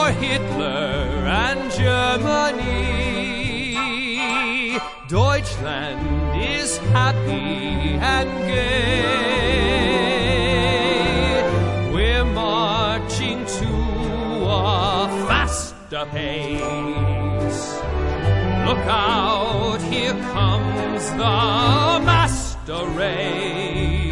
Hitler and Germany. Deutschland is happy and gay. We're marching to a faster pace. Look out, here comes the master race.